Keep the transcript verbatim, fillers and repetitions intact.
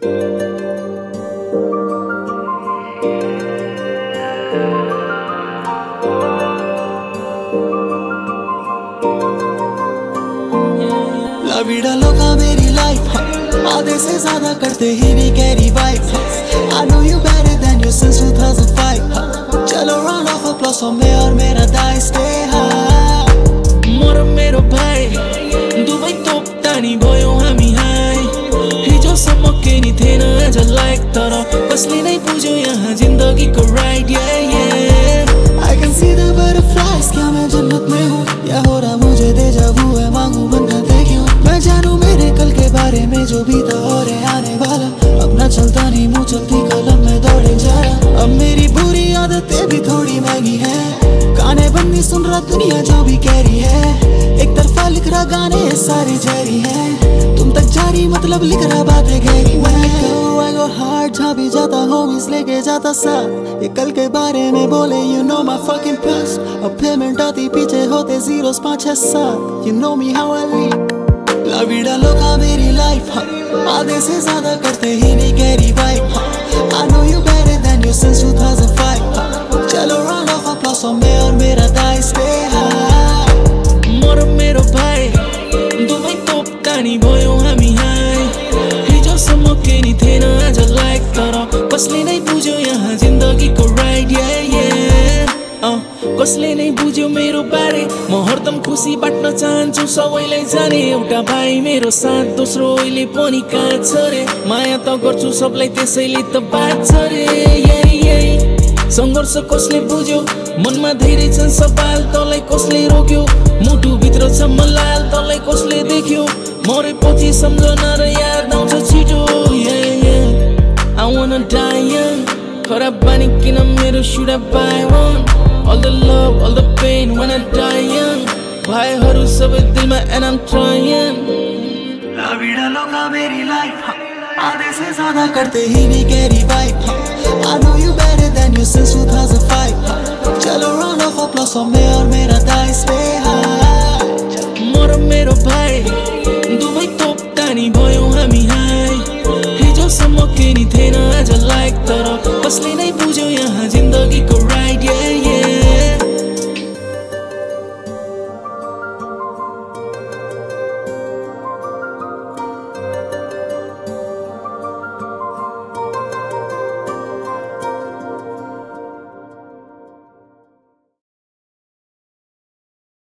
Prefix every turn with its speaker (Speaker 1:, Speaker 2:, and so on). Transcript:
Speaker 1: ला विडा लोका मेरी लाइफ आधे से ज्यादा करते ही नहीं carry wife. I know you better than you since two thousand five। चलो round of applause for me और मेरा die stay high।
Speaker 2: मोर मेरो भाइ दुवै तोप तानी भयो हामी हाई। हिजोसम्म केही नि थिएन आज लाइक तर कसले नै बुझ्यो यहाँ जिन्दगीको ride.
Speaker 1: I can see the butterflies, क्या मैं जन्नत में हूँ या हो रहा मुझे déjà vu है, मांगू बनना दे क्यों। मैं जानू मेरे कल के बारे में जो बीता और है आने वाला। अपना चलता नहीं मुँह चलती कलम में दौड़े जा रहा। अब मेरी बुरी आदतें भी थोड़ी महंगी है, गाने बंदी सुन रहा दुनिया जो भी कह रही है। एक तरफा लिख रहा गाने सारे जारी है, तुम तक जारी मतलब लिख रहा बातें गहरी। I go hard जहाँ भी जाता homies लेके जाता साथ। ये कल के बारे में बोले you know my fucking past। अब पेमेंट आती पीछे होते zeros पाँच छह सात। You know me how I live। ला विडा लोका मेरी लाइफ आधे से ज्यादा करते ही नहीं carry wife. I know you better than you since two thousand five। चलो round of applause for me और मेरा die stay high।
Speaker 2: मोर मेरो भाइ दुवै तोप तानी भयो हामी हाई। हिजोसम्म केही नि थिएन आज लाइक तर कसले नै बुझ्यो यहाँ जिन्दगीको राइड। कसले नै बुझ्यो मेरो बारे, म हरदम खुसी बाट्न चाहन्छु सबैलाई जाने। एउटा भाइ मेरो साथ दोस्रो अहिले पनि कहाँ छ रे। माया त गर्छु सबलाई त्यसैले त बात छ रे। संघर्ष कसले बुझ्यो मनमा धेरै छन् सवाल, तँलाई कसले रोक्यो मुटु भित्र छ मलाल, तँलाई कसले देख्यो मरेपछि सम्झना र याद आउँछ छिटो। I wanna die young। खराब बानी किन मेरो should I buy one। All the love, all the pain when I die young। भाइहरू सबै दिलमा and I'm trying।
Speaker 1: ला विडा लोका मेरी लाइफ आधे से ज्यादा करते ही नहीं carry wife. I know you better than you since two thousand five। चलो round of applause for me और मेरा die stay